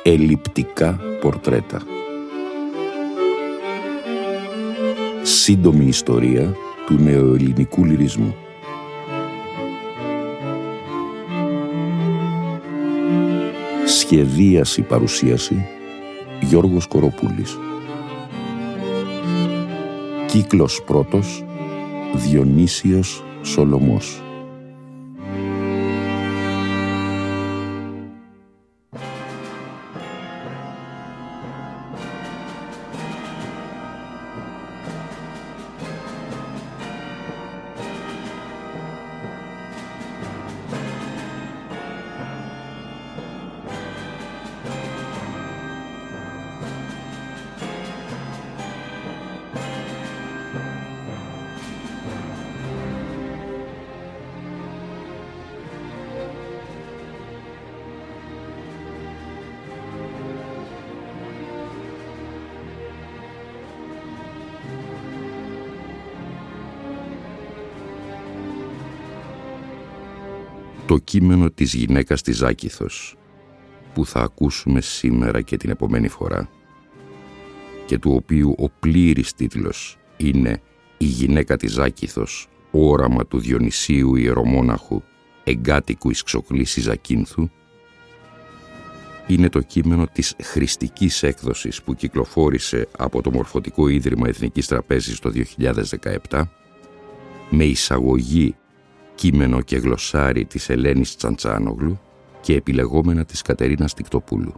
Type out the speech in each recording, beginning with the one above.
ελλειπτικά πορτρέτα. Σύντομη ιστορία του νεοελληνικού λυρισμού. Σχεδίαση παρουσίαση Γιώργος Κοροπούλης. Κύκλος πρώτος Διονύσιος Σολωμός. Το κείμενο της γυναίκας της Ζάκυνθος, που θα ακούσουμε σήμερα και την επομένη φορά και του οποίου ο πλήρης τίτλος είναι «Η γυναίκα της Ζάκυνθος, όραμα του Διονυσίου ιερομόναχου, εγκάτοικου εις Ξοκλήσης Ζακύνθου», είναι το κείμενο της χρηστικής έκδοσης που κυκλοφόρησε από το Μορφωτικό Ίδρυμα Εθνικής Τραπέζης το 2017 με εισαγωγή κείμενο και γλωσσάρι της Ελένης Τσαντσάνογλου και επιλεγόμενα της Κατερίνας Τικτοπούλου.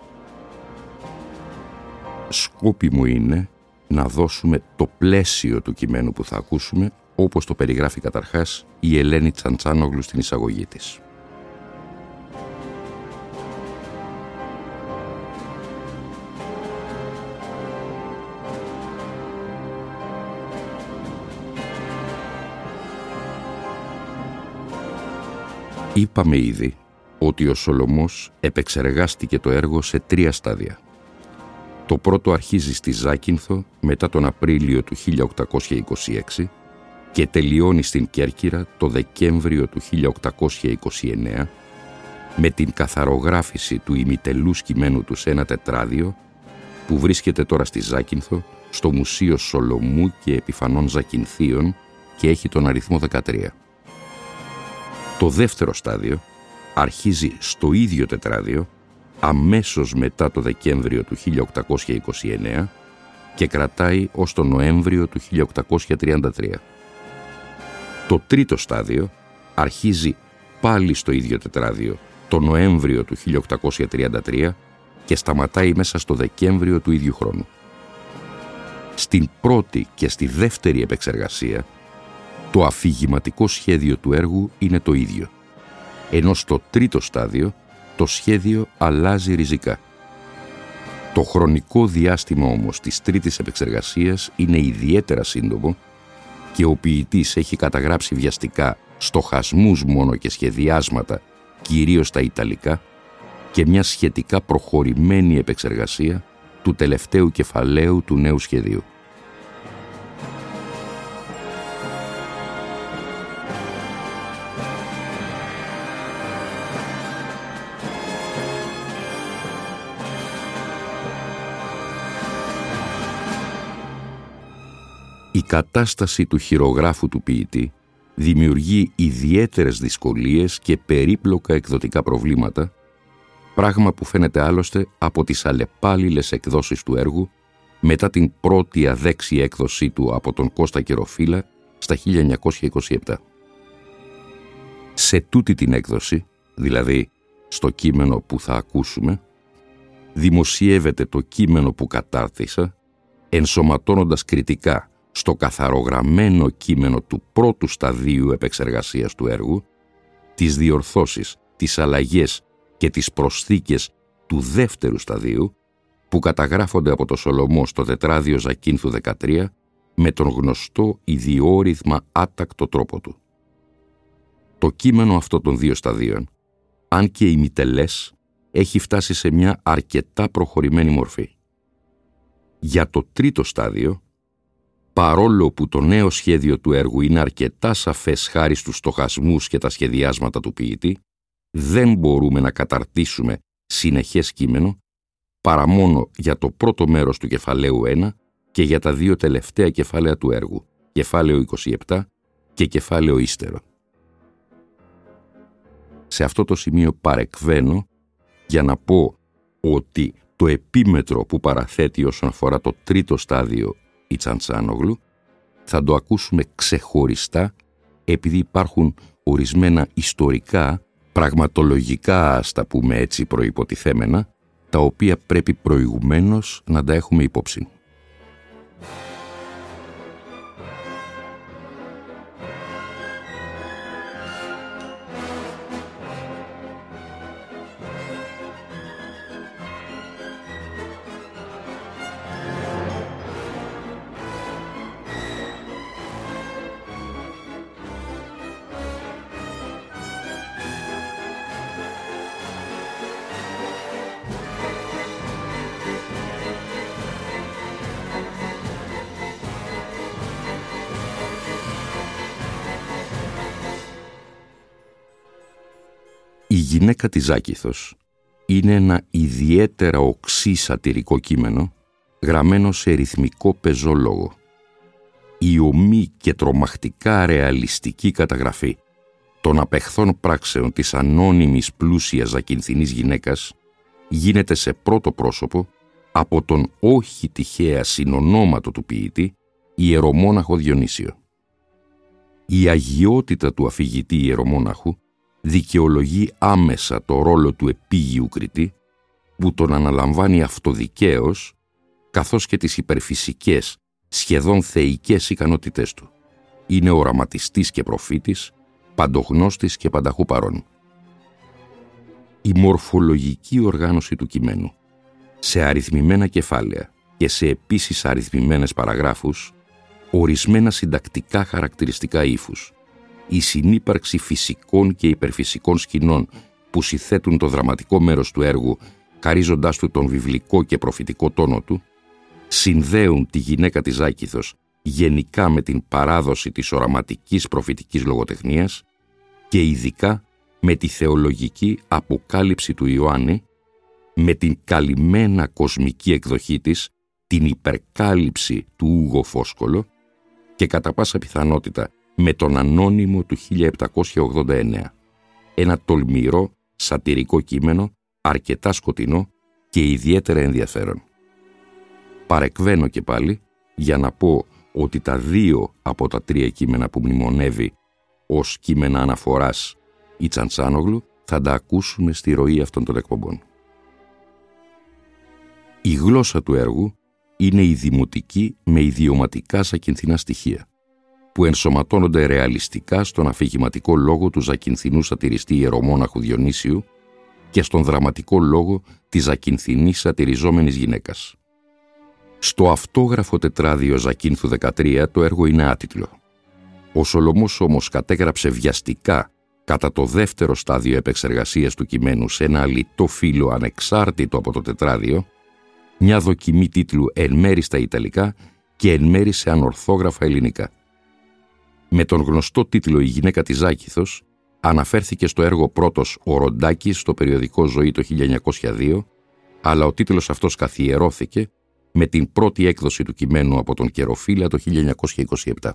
Σκόπιμο είναι να δώσουμε το πλαίσιο του κειμένου που θα ακούσουμε, όπως το περιγράφει καταρχάς η Ελένη Τσαντσάνογλου στην εισαγωγή της. Είπαμε ήδη ότι ο Σολωμός επεξεργάστηκε το έργο σε 3 στάδια. Το πρώτο αρχίζει στη Ζάκυνθο μετά τον Απρίλιο του 1826 και τελειώνει στην Κέρκυρα το Δεκέμβριο του 1829 με την καθαρογράφηση του ημιτελούς κειμένου του σε ένα τετράδιο που βρίσκεται τώρα στη Ζάκυνθο στο Μουσείο Σολωμού και Επιφανών Ζακυνθίων και έχει τον αριθμό 13. Το δεύτερο στάδιο αρχίζει στο ίδιο τετράδιο αμέσως μετά το Δεκέμβριο του 1829 και κρατάει ως τον Νοέμβριο του 1833. Το τρίτο στάδιο αρχίζει πάλι στο ίδιο τετράδιο το Νοέμβριο του 1833 και σταματάει μέσα στο Δεκέμβριο του ίδιου χρόνου. Στην πρώτη και στη δεύτερη επεξεργασία το αφηγηματικό σχέδιο του έργου είναι το ίδιο, ενώ στο τρίτο στάδιο το σχέδιο αλλάζει ριζικά. Το χρονικό διάστημα όμως της τρίτης επεξεργασίας είναι ιδιαίτερα σύντομο και ο ποιητής έχει καταγράψει βιαστικά στοχασμούς μόνο και σχεδιάσματα, κυρίως στα ιταλικά, και μια σχετικά προχωρημένη επεξεργασία του τελευταίου κεφαλαίου του νέου σχεδίου. Η κατάσταση του χειρογράφου του ποιητή δημιουργεί ιδιαίτερες δυσκολίες και περίπλοκα εκδοτικά προβλήματα, πράγμα που φαίνεται άλλωστε από τις αλλεπάλληλες εκδόσεις του έργου μετά την πρώτη αδέξη έκδοσή του από τον Κώστα Κεροφύλλα στα 1927. Σε τούτη την έκδοση, δηλαδή στο κείμενο που θα ακούσουμε, δημοσιεύεται το κείμενο που κατάρτισα, ενσωματώνοντας κριτικά στο καθαρογραμμένο κείμενο του πρώτου σταδίου επεξεργασίας του έργου, τις διορθώσεις, τις αλλαγές και τις προσθήκες του δεύτερου σταδίου που καταγράφονται από το Σολωμό στο τετράδιο Ζακύνθου 13 με τον γνωστό ιδιόρυθμα άτακτο τρόπο του. Το κείμενο αυτό των 2 σταδίων, αν και ημιτελές, έχει φτάσει σε μια αρκετά προχωρημένη μορφή. Για το τρίτο στάδιο, παρόλο που το νέο σχέδιο του έργου είναι αρκετά σαφές χάρη στους στοχασμούς και τα σχεδιάσματα του ποιητή, δεν μπορούμε να καταρτήσουμε συνεχές κείμενο παρά μόνο για το πρώτο μέρος του κεφαλαίου 1 και για τα δύο τελευταία κεφάλαια του έργου, κεφάλαιο 27 και κεφάλαιο ύστερο. Σε αυτό το σημείο παρεκβαίνω για να πω ότι το επίμετρο που παραθέτει όσον αφορά το τρίτο στάδιο η Τσαντσάνογλου θα το ακούσουμε ξεχωριστά, επειδή υπάρχουν ορισμένα ιστορικά, πραγματολογικά, ας τα πούμε έτσι προϋποτιθέμενα, τα οποία πρέπει προηγουμένως να τα έχουμε υπόψη. Η γυναίκα της Ζάκυνθος είναι ένα ιδιαίτερα οξύ σατυρικό κείμενο γραμμένο σε ρυθμικό πεζό λόγο. Η ομή και τρομακτικά ρεαλιστική καταγραφή των απεχθών πράξεων της ανώνυμης πλούσιας ζακυνθινής γυναίκας γίνεται σε πρώτο πρόσωπο από τον όχι τυχαία συνονόματο του ποιητή ιερομόναχο Διονύσιο. Η αγιότητα του αφηγητή ιερομόναχου δικαιολογεί άμεσα το ρόλο του επίγειου κριτή που τον αναλαμβάνει αυτοδικαίως, καθώς και τις υπερφυσικές, σχεδόν θεϊκές ικανότητές του. Είναι οραματιστής και προφήτης, παντογνώστης και πανταχού παρών. Η μορφολογική οργάνωση του κειμένου, σε αριθμημένα κεφάλαια και σε επίσης αριθμημένες παραγράφους, ορισμένα συντακτικά χαρακτηριστικά ύφους, η συνύπαρξη φυσικών και υπερφυσικών σκηνών που συθέτουν το δραματικό μέρος του έργου, χαρίζοντάς του τον βιβλικό και προφητικό τόνο του, συνδέουν τη γυναίκα της Ζάκυνθος γενικά με την παράδοση της οραματικής προφητικής λογοτεχνίας και ειδικά με τη θεολογική αποκάλυψη του Ιωάννη, με την καλυμμένα κοσμική εκδοχή της, την υπερκάλυψη του Ούγο Φόσκολο και κατά πάσα πιθανότητα με τον Ανώνυμο του 1789, ένα τολμηρό σατυρικό κείμενο, αρκετά σκοτεινό και ιδιαίτερα ενδιαφέρον. Παρεκβαίνω και πάλι για να πω ότι τα δύο από τα τρία κείμενα που μνημονεύει ως κείμενα αναφοράς η Τσαντσάνογλου θα τα ακούσουμε στη ροή αυτών των εκπομπών. Η γλώσσα του έργου είναι η δημοτική με ιδιωματικά ζακυνθινά στοιχεία, που ενσωματώνονται ρεαλιστικά στον αφηγηματικό λόγο του ζακυνθινού σατιριστή ιερομόναχου Διονύσιου και στον δραματικό λόγο της ζακυνθινής σατιριζόμενης γυναίκας. Στο αυτόγραφο τετράδιο Ζακύνθου 13 το έργο είναι άτιτλο. Ο Σολομός όμως κατέγραψε βιαστικά κατά το δεύτερο στάδιο επεξεργασίας του κειμένου σε ένα αλητό φύλλο ανεξάρτητο από το τετράδιο, μια δοκιμή τίτλου εν μέρη στα Ιταλικά και εν μέρη σε ανορθόγραφα ελληνικά. Με τον γνωστό τίτλο «Η γυναίκα της Ζάκυνθος» αναφέρθηκε στο έργο πρώτος ο Ροντάκης στο περιοδικό Ζωή το 1902, αλλά ο τίτλος αυτός καθιερώθηκε με την πρώτη έκδοση του κειμένου από τον Καιροφύλλα το 1927.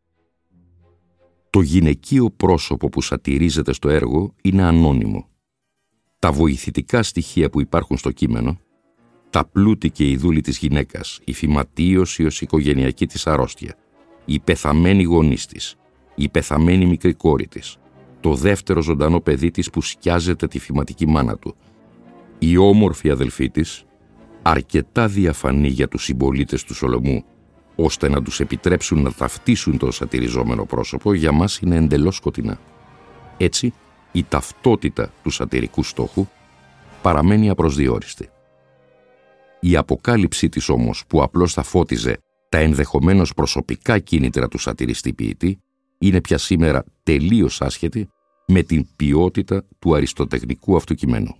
Το γυναικείο πρόσωπο που σατυρίζεται στο έργο είναι ανώνυμο. Τα βοηθητικά στοιχεία που υπάρχουν στο κείμενο, τα πλούτη και η δούλη της γυναίκας, η φυματίωση ως οικογενειακή της αρρώστια, η πεθαμένη γονής της, η πεθαμένη μικρή κόρη της, το δεύτερο ζωντανό παιδί της που σκιάζεται τη φυματική μάνα του, η όμορφη αδελφή της, αρκετά διαφανή για τους συμπολίτες του Σολομού, ώστε να τους επιτρέψουν να ταυτίσουν το σατιριζόμενο πρόσωπο, για μας είναι εντελώς σκοτεινά. Έτσι, η ταυτότητα του σατυρικού στόχου παραμένει απροσδιόριστη. Η αποκάλυψή της όμως, που απλώς θα φώτιζε τα ενδεχομένως προσωπικά κίνητρα του σατιριστή ποιητή, είναι πια σήμερα τελείως άσχετη με την ποιότητα του αριστοτεχνικού αυτού κειμένου.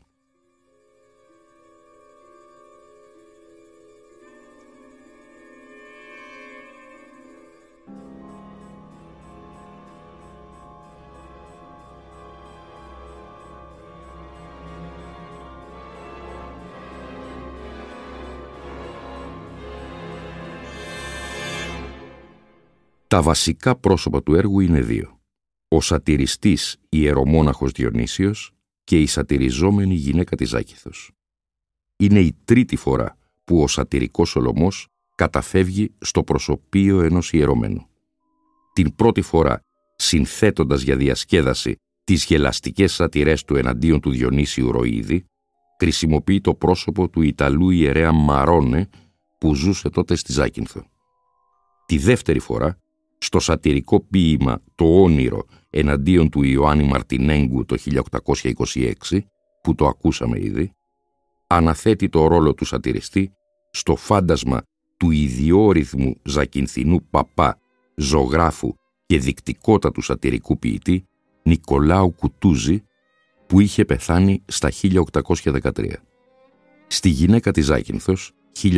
Τα βασικά πρόσωπα του έργου είναι δύο. Ο σατιριστής ιερομόναχος Διονύσιος και η σατιριζόμενη γυναίκα της Ζάκυνθος. Είναι η τρίτη φορά που ο σατυρικός Σολωμός καταφεύγει στο προσωπείο ενός ιερωμένου. Την πρώτη φορά, συνθέτοντας για διασκέδαση τις γελαστικές σατυρές του εναντίον του Διονύσιου Ροΐδη, χρησιμοποιεί το πρόσωπο του Ιταλού ιερέα Μαρόνε που ζούσε τότε στη Ζάκυνθο. Τη δεύτερη φορά, στο σατυρικό ποίημα «Το όνειρο» εναντίον του Ιωάννη Μαρτινέγκου το 1826, που το ακούσαμε ήδη, αναθέτει το ρόλο του σατιριστή στο φάντασμα του ιδιόρυθμου ζακυνθινού παπά, ζωγράφου και δικτικότατου σατυρικού ποιητή Νικολάου Κουτούζη, που είχε πεθάνει στα 1813. Στη γυναίκα της Ζάκυνθος,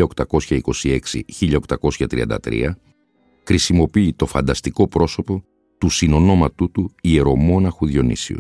1826-1833, χρησιμοποιεί το φανταστικό πρόσωπο του συνονόματού του ιερομόναχου Διονύσιου.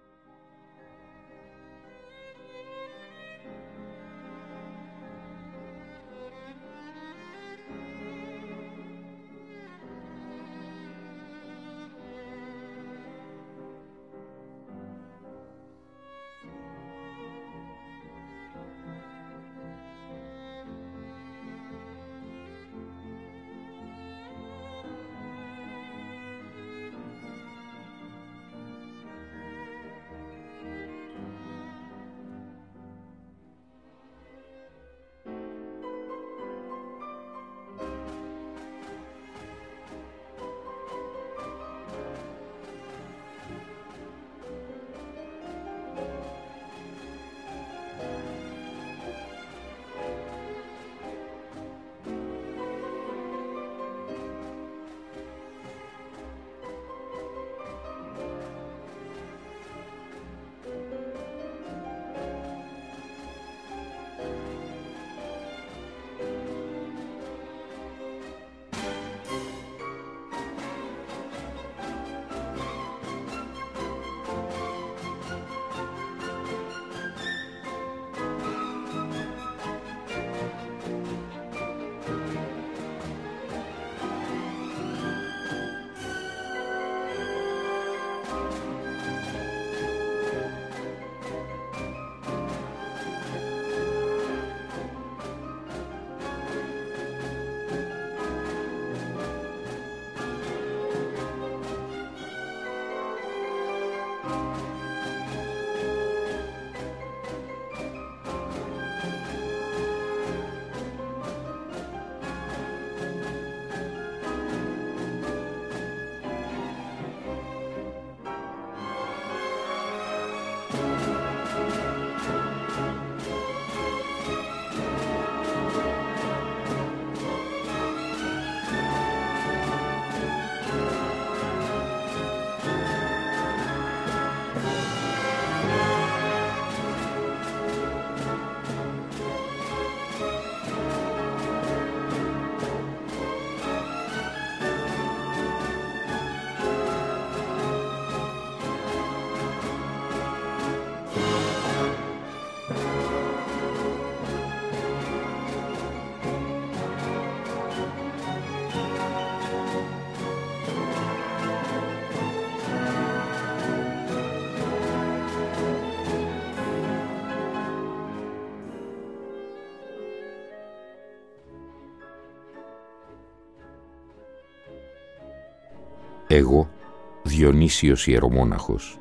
Εγώ, Διονύσιος ιερομόναχος,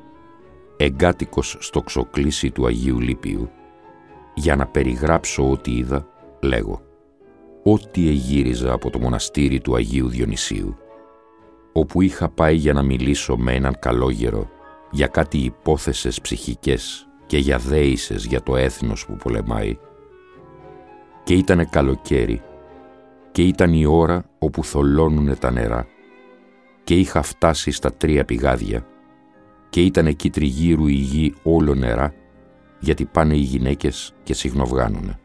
εγκάτοικος στο ξοκλήσι του Αγίου Λύπιου, για να περιγράψω ό,τι είδα, λέγω, ό,τι εγύριζα από το μοναστήρι του Αγίου Διονυσίου, όπου είχα πάει για να μιλήσω με έναν καλόγερο για κάτι υπόθεσες ψυχικές και για δέησες για το έθνος που πολεμάει, και ήτανε καλοκαίρι και ήταν η ώρα όπου θολώνουνε τα νερά, και είχα φτάσει στα 3 πηγάδια και ήταν εκεί τριγύρου η γη όλο νερά, γιατί πάνε οι γυναίκες και συχνοβγάνουνε.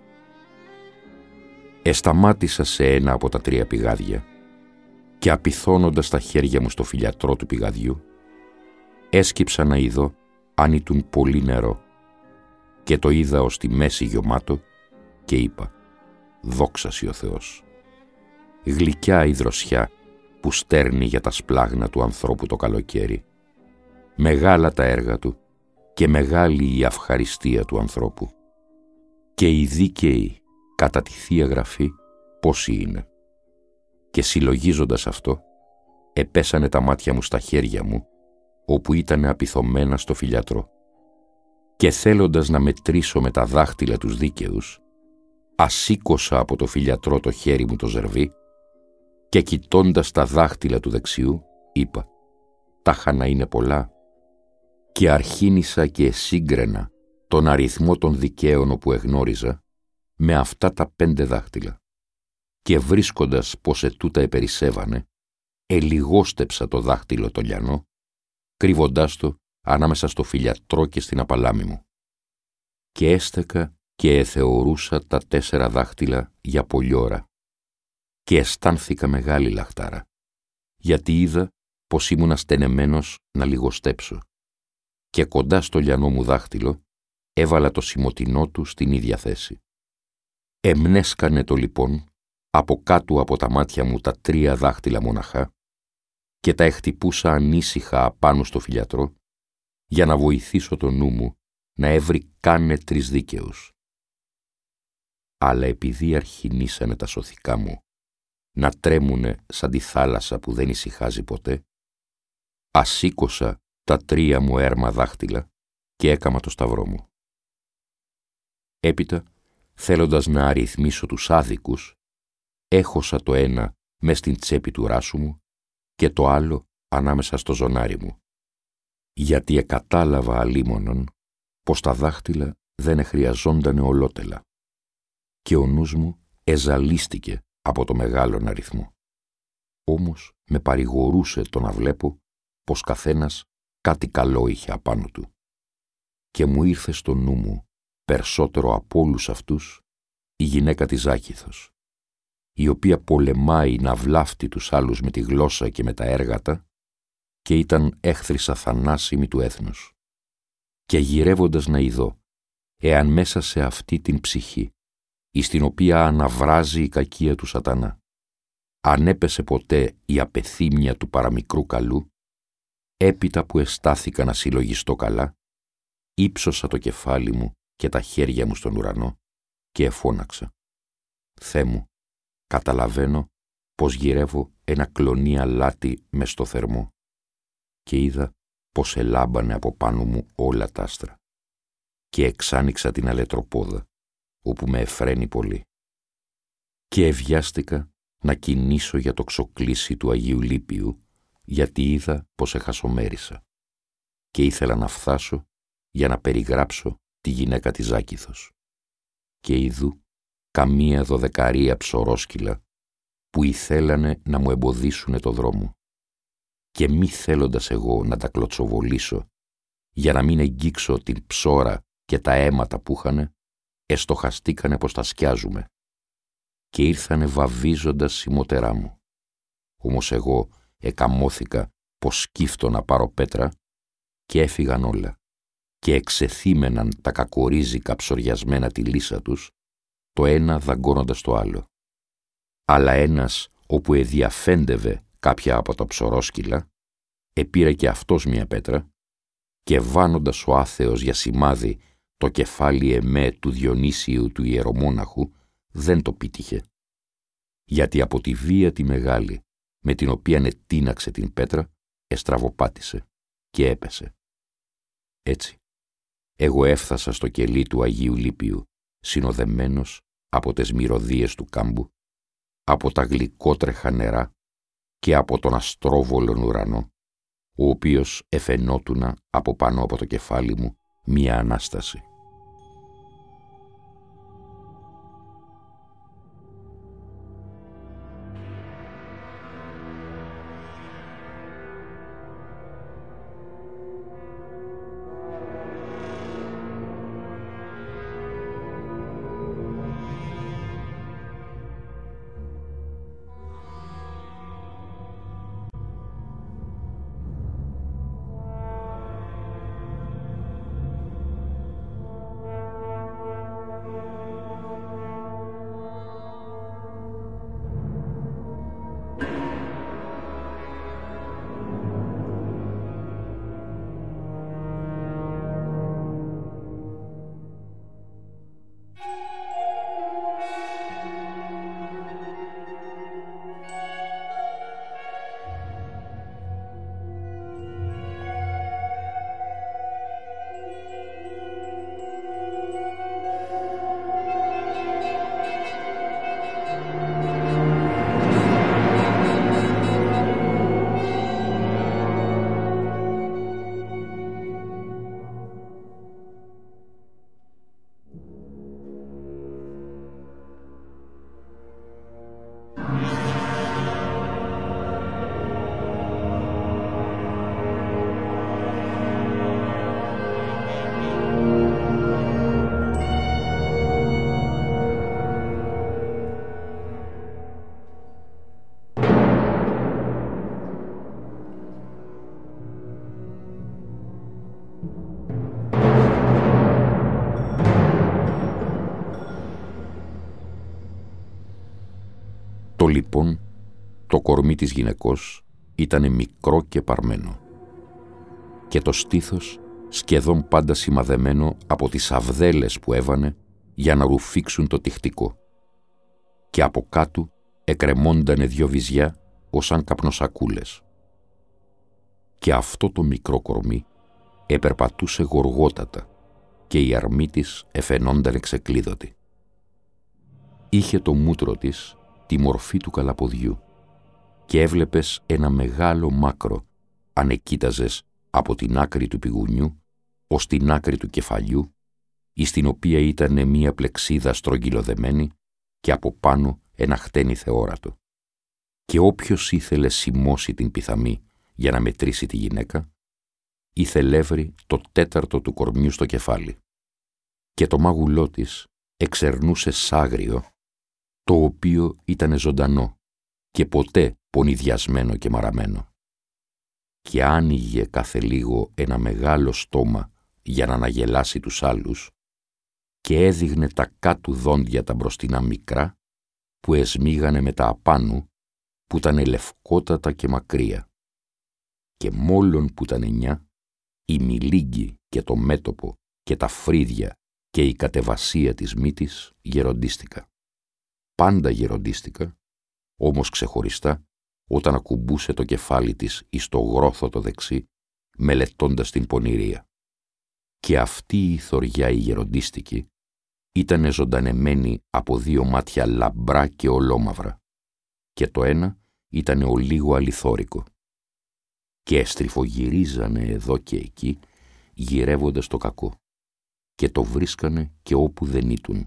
Εσταμάτησα σε ένα από τα 3 πηγάδια και απειθώνοντας τα χέρια μου στο φιλιατρό του πηγαδιού, έσκυψα να ειδώ αν ήτουν πολύ νερό, και το είδα ως τη μέση γεμάτο και είπα, δόξα σοι ο Θεός. Γλυκιά η δροσιά που στέρνει για τα σπλάγνα του ανθρώπου το καλοκαίρι. Μεγάλα τα έργα του και μεγάλη η ευχαριστία του ανθρώπου. Και οι δίκαιοι κατά τη Θεία Γραφή πόσοι είναι. Και συλλογίζοντας αυτό, επέσανε τα μάτια μου στα χέρια μου, όπου ήταν απειθωμένα στο φυλιατρό. Και θέλοντας να μετρήσω με τα δάχτυλα τους δίκαιους, ασήκωσα από το φυλιατρό το χέρι μου το ζερβί και κοιτώντας τα δάχτυλα του δεξιού, είπα «Τάχα να είναι πολλά» και αρχίνησα και εσύγκραινα τον αριθμό των δικαίων όπου εγνώριζα με αυτά τα 5 δάχτυλα. Και βρίσκοντας πως ετούτα επερισσεύανε, ελιγόστεψα το δάχτυλο το λιανό, κρύβοντάς το ανάμεσα στο φυλιατρό και στην απαλάμη μου. Και έστεκα και εθεωρούσα τα 4 δάχτυλα για πολλή ώρα. Και αισθάνθηκα μεγάλη λαχτάρα, γιατί είδα πως ήμουν αστενεμένος να λιγοστέψω. Και κοντά στο λιανό μου δάχτυλο έβαλα το σιμωτινό του στην ίδια θέση. Εμνέσκανε το λοιπόν από κάτω από τα μάτια μου τα 3 δάχτυλα μοναχά και τα εκτυπούσα ανήσυχα απάνω στο φυλιατρό για να βοηθήσω το νου μου να έβρει κάνε 3 δίκαιους. Αλλά επειδή αρχινήσανε τα σωθικά μου να τρέμουνε σαν τη θάλασσα που δεν ησυχάζει ποτέ, ασήκωσα τα 3 μου έρμα δάχτυλα και έκαμα το σταυρό μου. Έπειτα, θέλοντας να αριθμίσω τους άδικους, έχωσα το ένα μες στην τσέπη του ράσου μου και το άλλο ανάμεσα στο ζωνάρι μου, γιατί εκατάλαβα αλίμονον πως τα δάχτυλα δεν εχρειαζόντανε ολότελα και ο νους μου εζαλίστηκε από το μεγάλον αριθμό. Όμως με παρηγορούσε το να βλέπω πως καθένας κάτι καλό είχε απάνω του και μου ήρθε στο νου μου περισσότερο από όλους αυτούς η γυναίκα της Ζάκηθος, η οποία πολεμάει να βλάφτει τους άλλους με τη γλώσσα και με τα έργατα και ήταν έχθρης θανάσιμη του έθνους. Και γυρεύοντας να ειδώ, εάν μέσα σε αυτή την ψυχή, εις την οποία αναβράζει η κακία του σατανά, αν έπεσε ποτέ η απεθύμια του παραμικρού καλού, έπειτα που αισθάθηκα να συλλογιστώ καλά, ύψωσα το κεφάλι μου και τα χέρια μου στον ουρανό και εφώναξα «Θεέ μου, καταλαβαίνω πως γυρεύω ένα κλονί αλάτι μες στο θερμό» και είδα πως ελάμπανε από πάνω μου όλα τα άστρα και εξάνοιξα την αλετροπόδα όπου με εφραίνει πολύ και ευιάστηκα να κινήσω για το ξοκλήσι του Αγίου Λίπιου γιατί είδα πως εχασομέρισα και ήθελα να φθάσω για να περιγράψω τη γυναίκα της Ζάκηθος. Και είδου καμία 12 ψωρόσκυλα που ήθελανε να μου εμποδίσουνε το δρόμο και μη θέλοντας εγώ να τα κλωτσοβολήσω για να μην εγγίξω την ψώρα και τα αίματα που είχανε, εστοχαστήκανε πως τα σκιάζουμε και ήρθανε βαβίζοντας σημότερά μου. Όμως εγώ εκαμώθηκα πως σκύφτω να πάρω πέτρα και έφυγαν όλα και εξεθύμεναν τα κακορίζικα ψωριασμένα τη λύσα τους, το ένα δαγκώνοντας το άλλο. Αλλά ένας όπου εδιαφέντευε κάποια από τα ψωρόσκυλα, επήρε και αυτός μια πέτρα και βάνοντας ο άθεος για σημάδι το κεφάλι εμέ του Διονύσιου του ιερομόναχου, δεν το πήτυχε. Γιατί από τη βία τη μεγάλη με την οποία ετείναξε την πέτρα, εστραβοπάτησε και έπεσε. Έτσι, εγώ έφθασα στο κελί του Αγίου Λίπιου, συνοδεμένος από τις μυρωδίες του κάμπου, από τα γλυκότρεχα νερά και από τον αστρόβολον ουρανό, ο οποίος εφαινότουνα από πάνω από το κεφάλι μου μία Ανάσταση. λοιπόν, το κορμί της γυναικός ήτανε μικρό και παρμένο και το στήθος σχεδόν πάντα σημαδεμένο από τις αβδέλες που έβανε για να ρουφήξουν το τυχτικό και από κάτω εκρεμόντανε 2 βυζιά ως αν καπνοσακούλες. Και αυτό το μικρό κορμί επερπατούσε γοργότατα και η αρμή της εφαινόταν εξεκλείδωτη. Είχε το μούτρο της τη μορφή του καλαποδιού και έβλεπες ένα μεγάλο μάκρο αν εκοίταζες από την άκρη του πηγουνιού ως την άκρη του κεφαλιού, εις την οποία ήταν μία πλεξίδα στρογγυλοδεμένη και από πάνω ένα χτένι θεόρατο. Και όποιος ήθελε σημώσει την πιθαμή για να μετρήσει τη γυναίκα, ήθελε έβρει το 4ο του κορμιού στο κεφάλι. Και το μάγουλό της εξερνούσε σάγριο, το οποίο ήταν ζωντανό και ποτέ πονηδιασμένο και μαραμένο. Και άνοιγε κάθε λίγο ένα μεγάλο στόμα για να αναγελάσει τους άλλους και έδειχνε τα κάτω δόντια τα μπροστινά μικρά που εσμίγανε με τα απάνω που ήταν λευκότατα και μακριά. Και μόλον που ήταν 9, η μιλίγκη και το μέτωπο και τα φρύδια και η κατεβασία της μύτης γεροντίστηκα. Πάντα γεροντίστηκα, όμως ξεχωριστά όταν ακουμπούσε το κεφάλι της εις το γρόθο το δεξί, μελετώντας την πονηρία. Και αυτή η θωριά η γεροντίστικη ήτανε ζωντανεμένη από 2 μάτια λαμπρά και ολόμαυρα και το ένα ήτανε ο λίγο αληθόρικο και εστριφογυρίζανε εδώ και εκεί γυρεύοντας το κακό και το βρίσκανε και όπου δεν ήτουν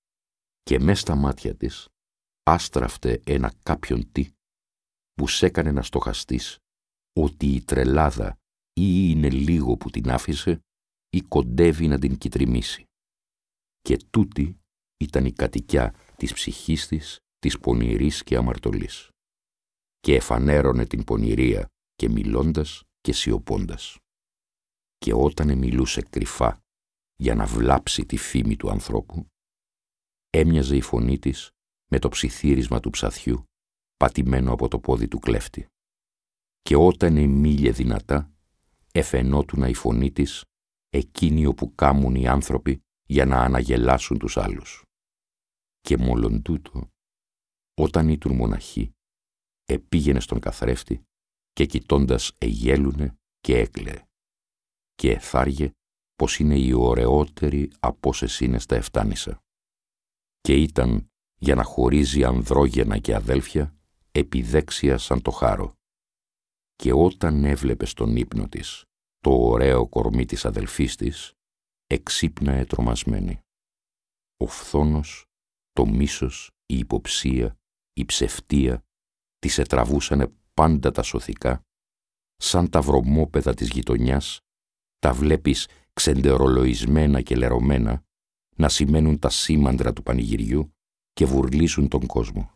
και μες στα μάτια της άστραφτε ένα κάποιον τι που σ' έκανε να στοχαστείς ότι η τρελάδα ή είναι λίγο που την άφησε ή κοντεύει να την κυτριμήσει. Και τούτη ήταν η κατοικιά της ψυχής της πονηρής και αμαρτωλής. Και εφανέρωνε την πονηρία και μιλώντας και σιωπώντας. Και όταν μιλούσε κρυφά για να βλάψει τη φήμη του ανθρώπου, έμοιαζε η φωνή της με το ψιθύρισμα του ψαθιού πατημένο από το πόδι του κλέφτη. Και όταν εμίλιε δυνατά, εφαινότουνα η φωνή της εκείνη όπου κάμουν οι άνθρωποι για να αναγελάσουν τους άλλους. Και μόλον τούτο, όταν ήτουν μοναχοί, επήγαινε στον καθρέφτη και κοιτώντας εγέλουνε και έκλαιε και εθάργε πως είναι οι ωραιότεροι από όσες είναι στα Εφτάνησα. Και ήταν για να χωρίζει ανδρόγενα και αδέλφια επιδέξια σαν το χάρο. Και όταν έβλεπε στον ύπνο της το ωραίο κορμί της αδελφής της, εξύπναε τρομασμένη. Ο φθόνος, το μίσος, η υποψία, η ψευτία της ετραβούσανε πάντα τα σωθικά, σαν τα βρωμόπεδα της γειτονιάς, τα βλέπεις ξεντερολογισμένα και λερωμένα να σημαίνουν τα σήμαντρα του πανηγυριού και βουρλίζουν τον κόσμο.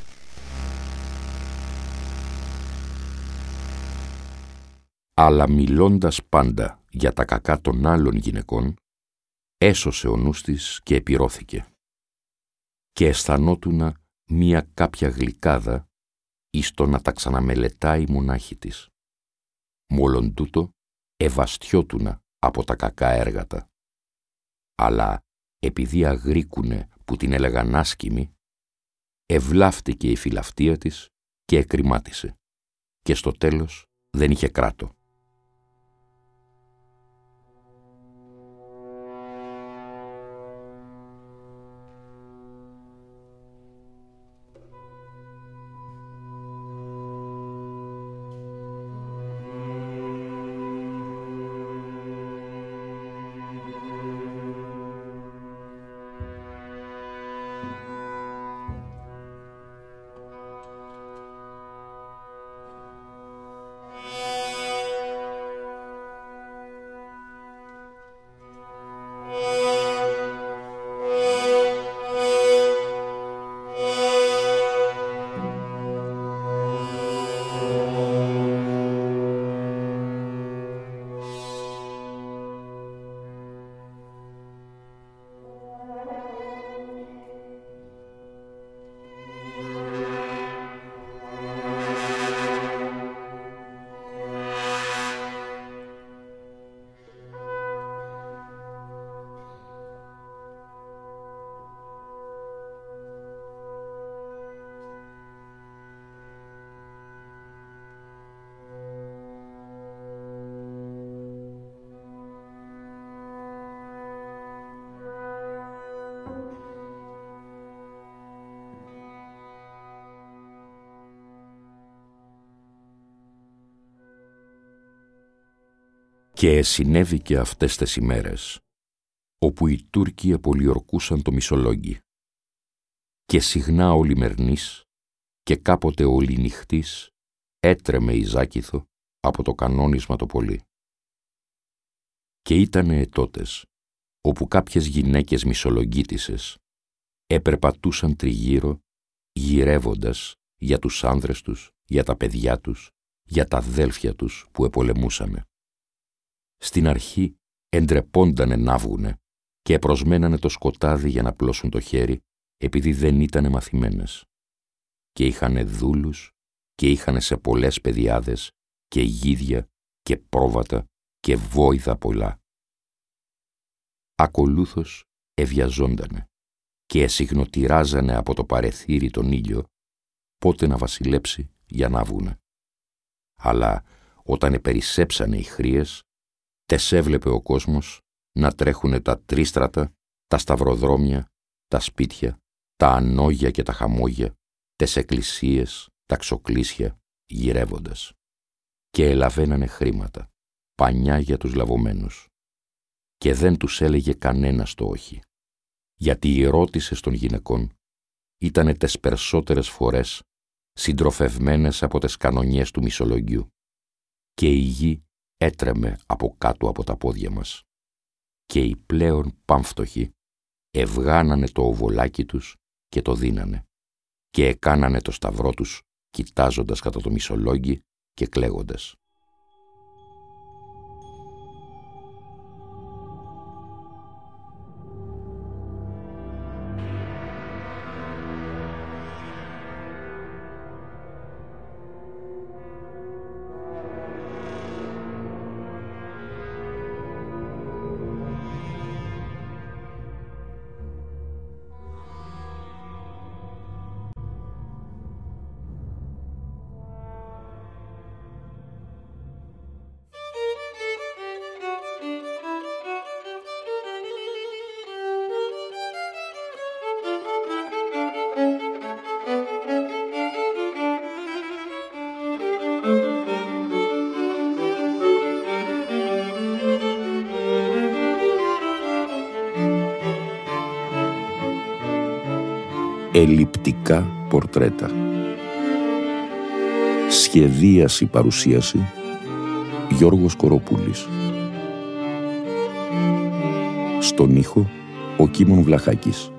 Αλλά μιλώντας πάντα για τα κακά των άλλων γυναικών, έσωσε ο νους της και επιρώθηκε. Και αισθανότουνα μία κάποια γλυκάδα εις το να τα ξαναμελετάει μονάχη της. Μόλον τούτο ευαστιότουνα από τα κακά έργατα. Αλλά επειδή αγρίκουνε που την έλεγαν άσκημη, ευλάφτηκε η φιλαυτία της και εκρημάτισε και στο τέλος δεν είχε κράτο. Και συνέβη και αυτές τις ημέρες, όπου οι Τούρκοι απολιορκούσαν το Μισολόγγι. Και συχνά ο λιμερνής και κάποτε ο λινυχτής έτρεμε η Ζάκυνθο από το κανόνισμα το πολύ. Και ήτανε ετότες, όπου κάποιες γυναίκες μισολογγίτισσες επερπατούσαν τριγύρω, γυρεύοντας για τους άνδρες τους, για τα παιδιά τους, για τα αδέλφια τους που επολεμούσαμε. Στην αρχή εντρεπόντανε να βγουνε και προσμένανε το σκοτάδι για να πλώσουν το χέρι, επειδή δεν ήτανε μαθημένες. Και είχανε δούλους και είχανε σε πολλές παιδιάδες και γίδια και πρόβατα και βόηδα πολλά. Ακολούθως εβιαζόντανε και εσυγνωτηράζανε από το παρεθύρι τον ήλιο πότε να βασιλέψει για να βγουνε. Αλλά όταν επερισέψανε οι χρίες, τες έβλεπε ο κόσμος να τρέχουνε τα τρίστρατα, τα σταυροδρόμια, τα σπίτια, τα ανόγια και τα χαμόγια, τες εκκλησίες, τα ξοκλήσια, γυρεύοντας. Και ελαβαίνανε χρήματα, πανιά για τους λαβωμένους. Και δεν τους έλεγε κανένας το όχι, γιατί οι ερώτησες των γυναικών ήτανε τες περισσότερες φορές συντροφευμένες από τες κανονιές του Μισολογγιού, και η γη έτρεμε από κάτω από τα πόδια μας. Και οι πλέον πάμφτωχοι ευγάνανε το οβολάκι τους και το δίνανε, και εκάνανε το σταυρό τους κοιτάζοντας κατά το Μισολόγγι και κλαίγοντας. Ελλειπτικά πορτρέτα. Σχεδίαση παρουσίαση Γιώργος Κοροπούλης. Στον ήχο ο Κίμων Βλαχάκης.